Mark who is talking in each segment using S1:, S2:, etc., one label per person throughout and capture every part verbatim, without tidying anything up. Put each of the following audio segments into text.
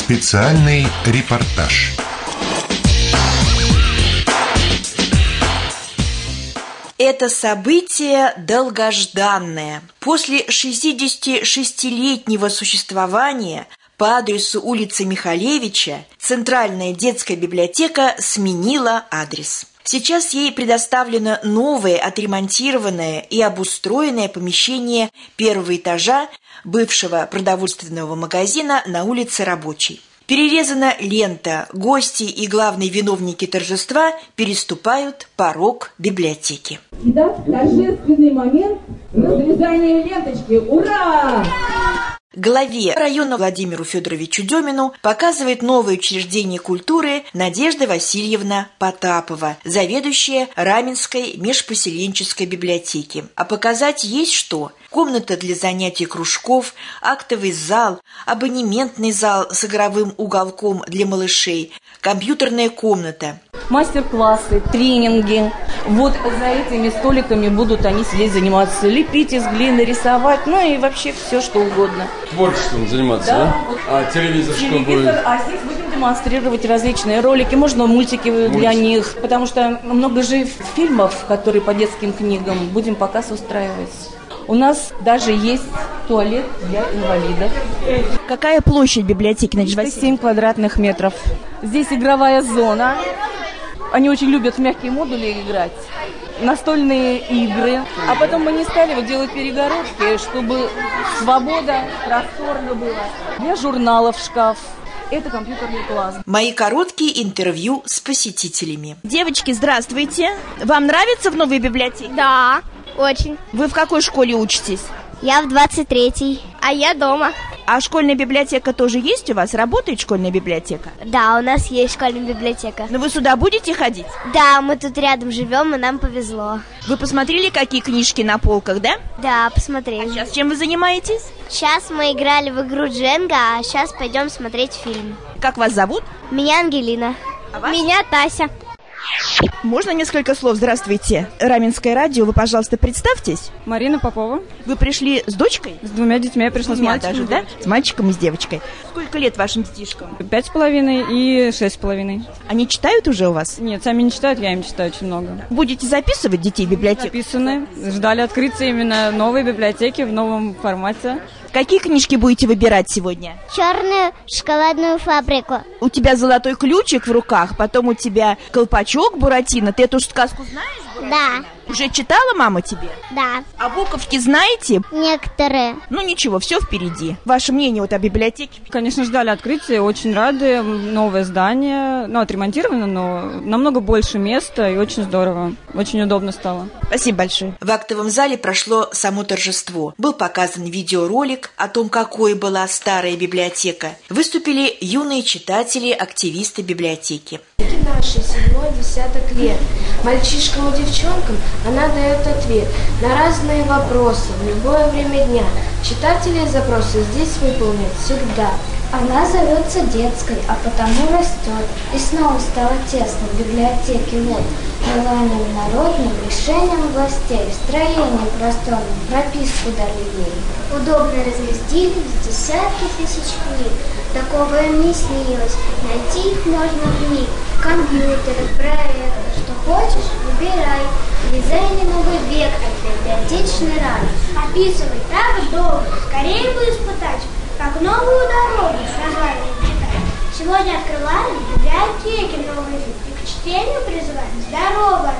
S1: Специальный репортаж.
S2: Это событие долгожданное. После шестидесятишестилетнего существования по адресу улицы Михалевича Центральная детская библиотека сменила адрес. Сейчас ей предоставлено новое, отремонтированное и обустроенное помещение первого этажа бывшего продовольственного магазина на улице Рабочей. Перерезана лента, гости и главные виновники торжества переступают порог библиотеки.
S3: Итак, торжественный момент разрезания ленточки. Ура!
S2: Главе района Владимиру Федоровичу Демину показывает новое учреждение культуры Надежда Васильевна Потапова, заведующая Раменской межпоселенческой библиотеки. А показать есть что? Комната для занятий кружков, актовый зал, абонементный зал с игровым уголком для малышей, компьютерная комната.
S4: Мастер-классы, тренинги. Вот за этими столиками будут они сидеть заниматься, лепить из глины, рисовать, ну и вообще все, что угодно.
S5: Творчеством заниматься, да? да? А телевизор, телевизор что будет?
S4: А здесь будем демонстрировать различные ролики, можно мультики, мультики для них, потому что много же фильмов, которые по детским книгам, будем показ устраивать. У нас даже есть туалет для инвалидов.
S2: Какая площадь библиотеки, Надежда Васильевна?
S4: семь квадратных метров. Здесь игровая зона. Они очень любят в мягкие модули играть. Настольные игры. А потом мы не стали вот делать перегородки, чтобы свобода, просторно было. Для журналов шкаф. Это компьютерный класс.
S2: Мои короткие интервью с посетителями.
S6: Девочки, здравствуйте. Вам нравится в новой библиотеке?
S7: Да, очень.
S6: Вы в какой школе учитесь?
S7: Я в двадцать третьей, а я дома.
S6: А школьная библиотека тоже есть у вас? Работает школьная библиотека?
S7: Да, у нас есть школьная библиотека.
S6: Но вы сюда будете ходить?
S7: Да, мы тут рядом живем, и нам повезло.
S6: Вы посмотрели, какие книжки на полках, да?
S7: Да, посмотрели.
S6: А сейчас чем вы занимаетесь?
S7: Сейчас мы играли в игру Дженга, а сейчас пойдем смотреть фильм.
S6: Как вас зовут?
S7: Меня Ангелина.
S6: А вас?
S7: Меня Тася.
S6: Можно несколько слов? Здравствуйте. Раменское радио. Вы, пожалуйста, представьтесь.
S8: Марина Попова.
S6: Вы пришли с дочкой?
S8: С двумя детьми. Я пришла с, с мальчиком.
S6: Даже, да? С мальчиком и с девочкой. Сколько лет вашим детишкам?
S8: Пять с половиной и шесть с половиной.
S6: Они читают уже у вас?
S8: Нет, сами не читают, я им читаю очень много.
S6: Будете записывать детей в библиотеку?
S8: Записаны. Ждали открыться именно новой библиотеки в новом формате.
S6: Какие книжки будете выбирать сегодня?
S7: Черную шоколадную фабрику.
S6: У тебя золотой ключик в руках, потом у тебя колпачок Буратино. Ты эту сказку знаешь, Буратино?
S7: Да.
S6: Уже читала мама тебе?
S7: Да.
S6: А буковки знаете?
S7: Некоторые.
S6: Ну ничего, все впереди. Ваше мнение вот о библиотеке?
S8: Конечно, ждали открытия, очень рады. Новое здание, ну, отремонтировано, но намного больше места и очень здорово. Очень удобно стало.
S6: Спасибо большое.
S2: В актовом зале прошло само торжество. Был показан видеоролик о том, какой была старая библиотека. Выступили юные читатели, активисты библиотеки.
S9: Наши седьмой десяток лет. Мальчишкам и девчонкам она дает ответ на разные вопросы в любое время дня. Читатели запросы здесь выполнят всегда.
S10: Она зовется детской, а потому растет. И снова стало тесно в библиотеке вот. Желанием народным, решением властей, строением просторным, прописку дали ей.
S11: Удобно разместили десятки тысяч книг. Такого им не снилось. Найти их можно в них. Компьютеры, проекты. Что хочешь, выбирай. В дизайне новый вектор, библиотечный рай. Описывай так долго. Скорее бы испытать, как новую дорогу с названием читать. Сегодня открываем библиотеки новый вид. И к чтению призываем здорово.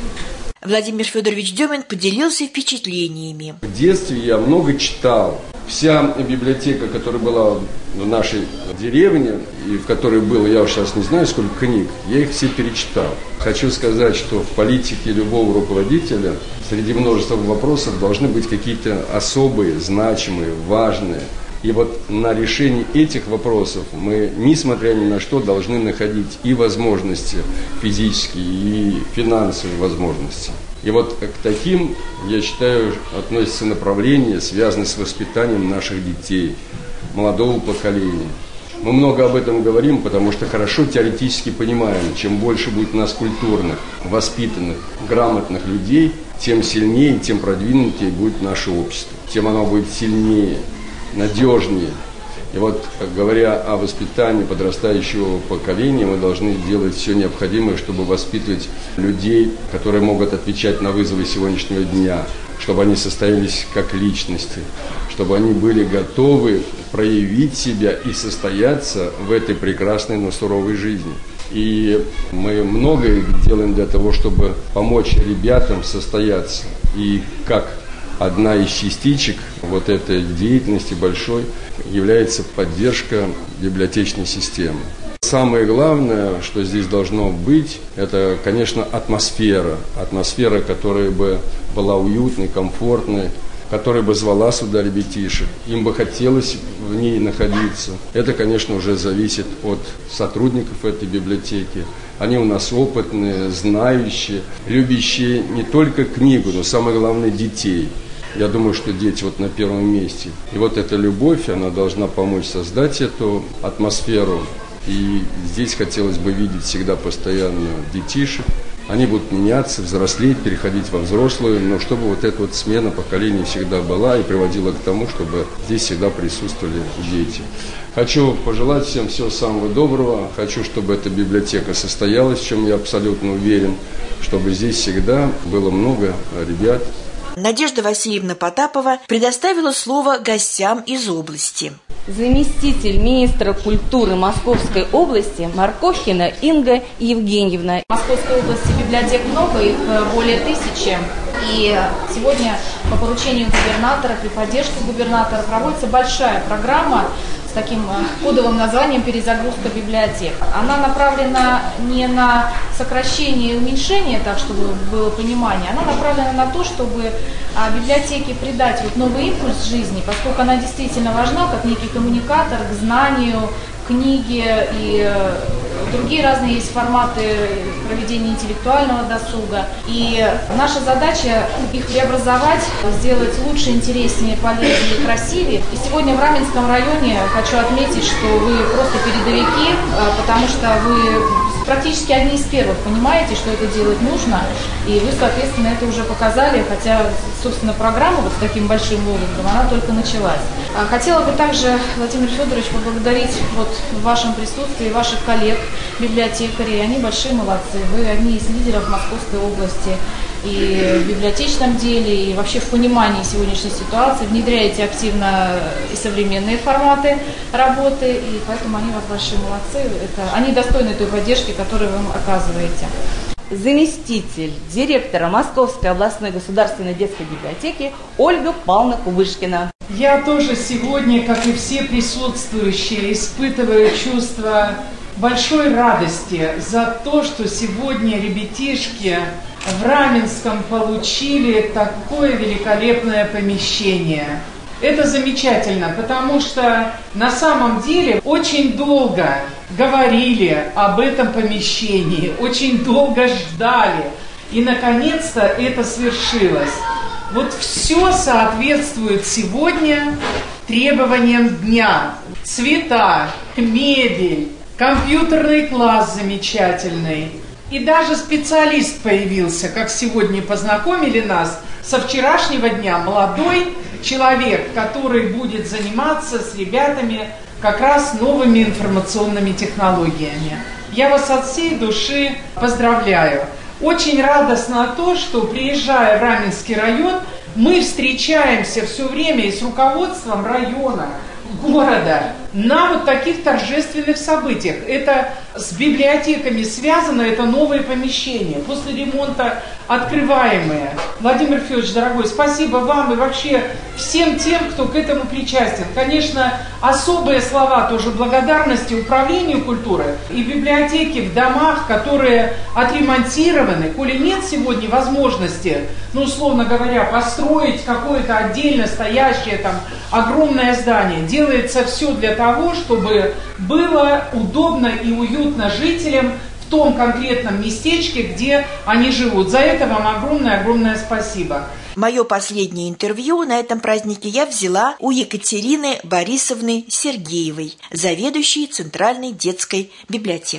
S2: Владимир Федорович Демин поделился впечатлениями.
S5: В детстве я много читал. Вся библиотека, которая была в нашей деревне, и в которой было, я уж сейчас не знаю, сколько книг, я их все перечитал. Хочу сказать, что в политике любого руководителя среди множества вопросов должны быть какие-то особые, значимые, важные. И вот на решении этих вопросов мы, несмотря ни на что, должны находить и возможности физические, и финансовые возможности. И вот к таким, я считаю, относятся направления, связанные с воспитанием наших детей, молодого поколения. Мы много об этом говорим, потому что хорошо теоретически понимаем, чем больше будет у нас культурных, воспитанных, грамотных людей, тем сильнее, тем продвинутее будет наше общество, тем оно будет сильнее, надежнее И вот, говоря о воспитании подрастающего поколения, мы должны делать все необходимое, чтобы воспитывать людей, которые могут отвечать на вызовы сегодняшнего дня, чтобы они состоялись как личности, чтобы они были готовы проявить себя и состояться в этой прекрасной, но суровой жизни. И мы многое делаем для того, чтобы помочь ребятам состояться. И как одна из частичек вот этой деятельности большой является поддержка библиотечной системы. Самое главное, что здесь должно быть, это, конечно, атмосфера. Атмосфера, которая бы была уютной, комфортной, которая бы звала сюда ребятишек. Им бы хотелось в ней находиться. Это, конечно, уже зависит от сотрудников этой библиотеки. Они у нас опытные, знающие, любящие не только книгу, но самое главное детей. Я думаю, что дети вот на первом месте. И вот эта любовь, она должна помочь создать эту атмосферу. И здесь хотелось бы видеть всегда постоянно детишек. Они будут меняться, взрослеть, переходить во взрослую, но чтобы вот эта вот смена поколений всегда была и приводила к тому, чтобы здесь всегда присутствовали дети. Хочу пожелать всем всего самого доброго. Хочу, чтобы эта библиотека состоялась, в чем я абсолютно уверен, чтобы здесь всегда было много ребят.
S2: Надежда Васильевна Потапова предоставила слово гостям из области.
S4: Заместитель министра культуры Московской области Марковкина Инга Евгеньевна.
S12: В Московской области библиотек много, их более тысячи. И сегодня по поручению губернатора, при поддержке губернатора проводится большая программа с таким кодовым названием «Перезагрузка библиотек». Она направлена не на сокращение и уменьшение, так чтобы было понимание, она направлена на то, чтобы библиотеке придать вот новый импульс жизни, поскольку она действительно важна как некий коммуникатор к знанию, книге и другие разные есть форматы проведения интеллектуального досуга. И наша задача их преобразовать, сделать лучше, интереснее, полезнее и красивее. И сегодня в Раменском районе хочу отметить, что вы просто передовики, потому что вы практически одни из первых понимаете, что это делать нужно, и вы, соответственно, это уже показали, хотя, собственно, программа вот с таким большим лозунгом, она только началась. Хотела бы также, Владимир Федорович, поблагодарить вот в вашем присутствии ваших коллег, библиотекарей, они большие молодцы, вы одни из лидеров Московской области и в библиотечном деле, и вообще в понимании сегодняшней ситуации, внедряете активно и современные форматы работы, и поэтому они у вас большие молодцы, это, они достойны той поддержки, которую вы им оказываете.
S4: Заместитель директора Московской областной государственной детской библиотеки Ольга Павловна Кубышкина.
S13: Я тоже сегодня, как и все присутствующие, испытываю чувство большой радости за то, что сегодня ребятишки в Раменском получили такое великолепное помещение. Это замечательно, потому что на самом деле очень долго говорили об этом помещении, очень долго ждали, и наконец-то это свершилось. Вот все соответствует сегодня требованиям дня. Цвета, мебель, компьютерный класс замечательный. И даже специалист появился, как сегодня познакомили нас, со вчерашнего дня молодой человек, который будет заниматься с ребятами как раз новыми информационными технологиями. Я вас от всей души поздравляю. Очень радостно то, что, приезжая в Раменский район, мы встречаемся все время и с руководством района, города на вот таких торжественных событиях. Это с библиотеками связано, это новые помещения, после ремонта открываемые. Владимир Федорович, дорогой, спасибо вам и вообще всем тем, кто к этому причастен. Конечно, особые слова тоже благодарности управлению культуры и библиотеки в домах, которые отремонтированы. Коли нет сегодня возможности, ну, условно говоря, построить какое-то отдельно стоящее там огромное здание, делается все для того, чтобы было удобно и уютно жителям в том конкретном местечке, где они живут. За это вам огромное-огромное спасибо.
S2: Мое последнее интервью на этом празднике я взяла у Екатерины Борисовны Сергеевой, заведующей Центральной детской библиотекой.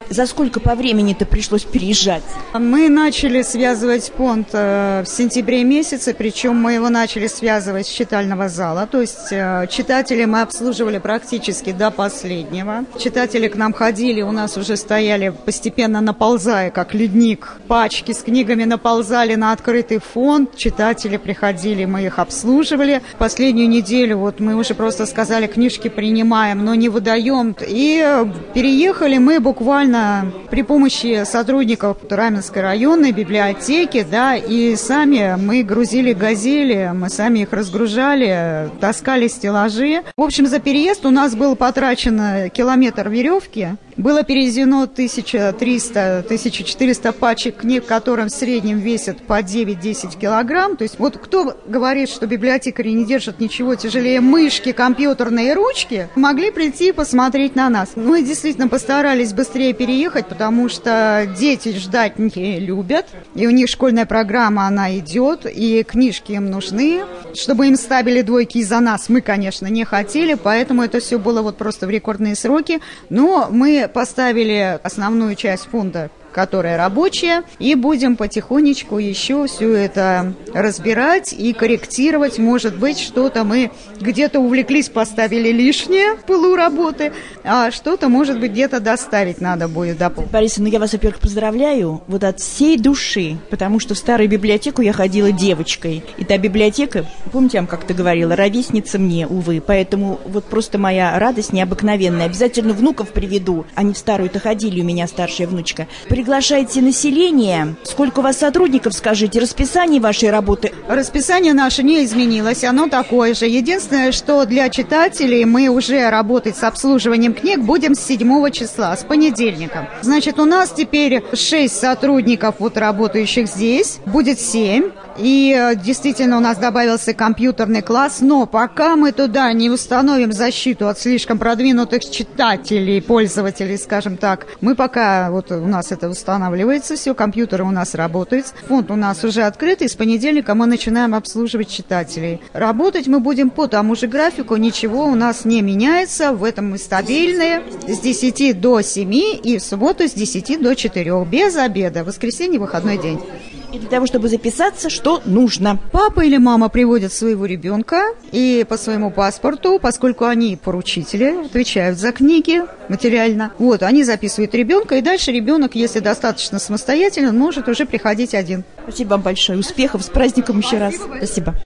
S2: За сколько по времени-то пришлось переезжать?
S14: Мы начали связывать фонд в сентябре месяце, причем мы его начали связывать с читального зала. То есть читателей мы обслуживали практически до последнего. Читатели к нам ходили, у нас уже стояли, постепенно наползая, как ледник. Пачки с книгами наползали на открытый фонд. Читатели приходили, мы их обслуживали. Последнюю неделю вот мы уже просто сказали, книжки принимаем, но не выдаем. И переехали мы буквально при помощи сотрудников Раменской районной библиотеки, да, и сами мы грузили «Газели», мы сами их разгружали, таскали стеллажи. В общем, за переезд у нас был потрачен километр веревки, было перевезено тысяча триста - тысяча четыреста пачек книг, которым в среднем весят по девять-десять килограмм. То есть вот кто говорит, что библиотекари не держат ничего тяжелее мышки, компьютерные ручки, могли прийти и посмотреть на нас. Мы действительно постарались быстрее переехать, потому что дети ждать не любят, и у них школьная программа, она идет, и книжки им нужны. Чтобы им ставили двойки из-за нас, мы, конечно, не хотели, поэтому это все было вот просто в рекордные сроки. Но мы поставили основную часть фонда, которая рабочая, и будем потихонечку еще все это разбирать и корректировать. Может быть, что-то мы где-то увлеклись, поставили лишнее в пылу работы, а что-то, может быть, где-то доставить надо будет дополнить.
S2: Борисовна, я вас, во-первых, поздравляю вот от всей души, потому что в старую библиотеку я ходила девочкой. И та библиотека, помните, я вам как-то говорила, ровесница мне, увы. Поэтому вот просто моя радость необыкновенная. Обязательно внуков приведу. Они в старую-то ходили, у меня старшая внучка. Приглашайте население. Сколько у вас сотрудников, скажите, расписание вашей работы?
S14: Расписание наше не изменилось, оно такое же. Единственное, что для читателей мы уже работать с обслуживанием книг будем с седьмого числа, с понедельника. Значит, у нас теперь шесть сотрудников, вот работающих здесь, будет семь. И действительно у нас добавился компьютерный класс, но пока мы туда не установим защиту от слишком продвинутых читателей, пользователей, скажем так, мы пока, вот у нас это устанавливается все, компьютеры у нас работают, фонд у нас уже открыт, и с понедельника мы начинаем обслуживать читателей. Работать мы будем по тому же графику, ничего у нас не меняется, в этом мы стабильные, с десяти до семи и в субботу с десяти до четырёх, без обеда, воскресенье, выходной день.
S2: И для того, чтобы записаться, что нужно?
S14: Папа или мама приводят своего ребенка, и по своему паспорту, поскольку они поручители, отвечают за книги материально, вот, они записывают ребенка, и дальше ребенок, если достаточно самостоятельно, может уже приходить один.
S2: Спасибо вам большое. Успехов, с праздником еще раз. Спасибо.